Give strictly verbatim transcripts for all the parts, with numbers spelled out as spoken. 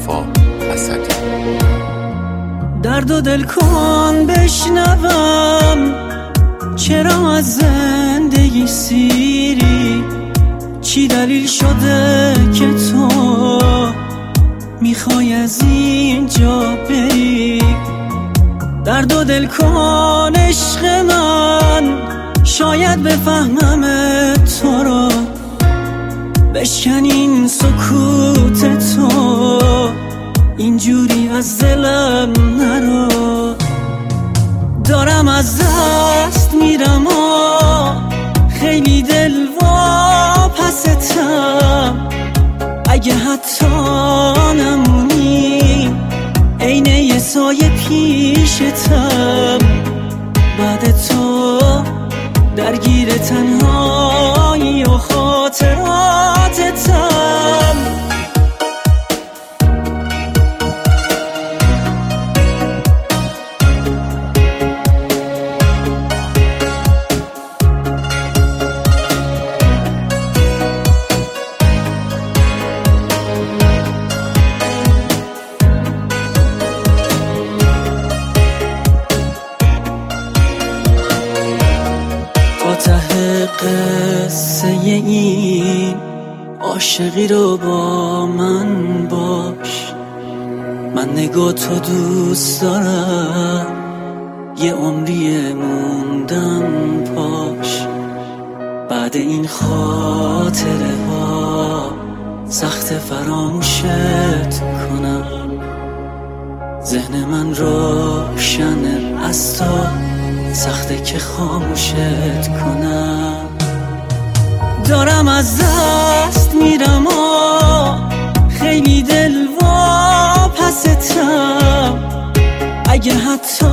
مصطفی اسدی. درد و دل کن بشنوم، چرا از زندگی سیری؟ چی دلیل شده که تو میخوای از اینجا بری؟ درد و دل کن عشق من، شاید بفهمم تو رو، بشکن این سکوت تو، اینجوری از دلم نرو. دارم از دست میرم و خیلی دل واپستم، اگه حتی نمونی عین یه سایه پیشتم. بعد تو درگیر تنهایی و خاطراتتم. ته قصه این عاشقی رو با من باش، من نگاه تو دوست دارم، یه عمری موندم پاش. بعد این خاطره ها سخت فراموشت کنم، ذهن من روشنه از تو، سخته که خاموشت کنم. دارم از دست میرم و خیلی دل واپستم، اگه حتی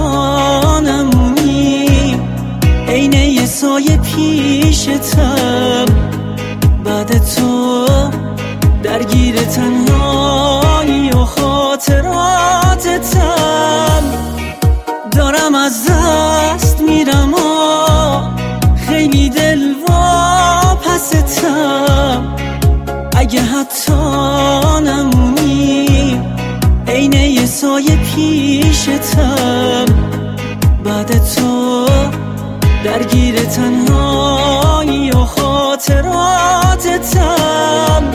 نمونی عین یه سایه پیشتم. بعد تو درگیر تنهایی و خاطراتتم. دارم از دست میرم و خیلی دل واپستم، اگه حتی نمونی عین یه سایه پیشتم. بعد تو درگیر تنهایی و خاطراتتم.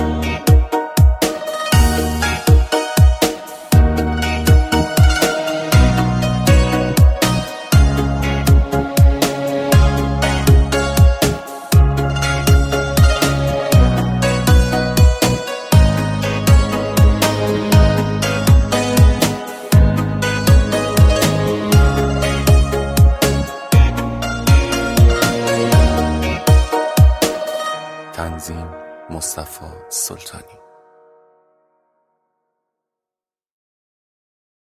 تنظیم مصطفی سلطانی.